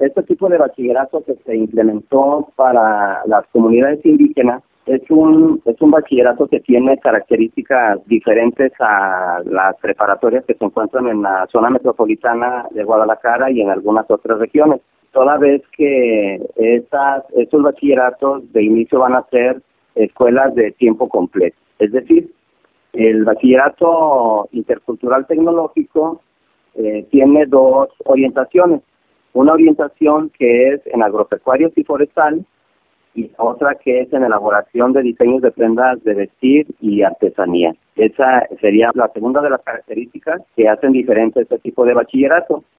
Este tipo de bachillerato que se implementó para las comunidades indígenas es un bachillerato que tiene características diferentes a las preparatorias que se encuentran en la zona metropolitana de Guadalajara y en algunas otras regiones, toda vez que estos bachilleratos de inicio van a ser escuelas de tiempo completo. Es decir, el bachillerato intercultural tecnológico tiene dos orientaciones. Una orientación que es en agropecuarios y forestal y otra que es en elaboración de diseños de prendas de vestir y artesanía. Esa sería la segunda de las características que hacen diferente este tipo de bachillerato.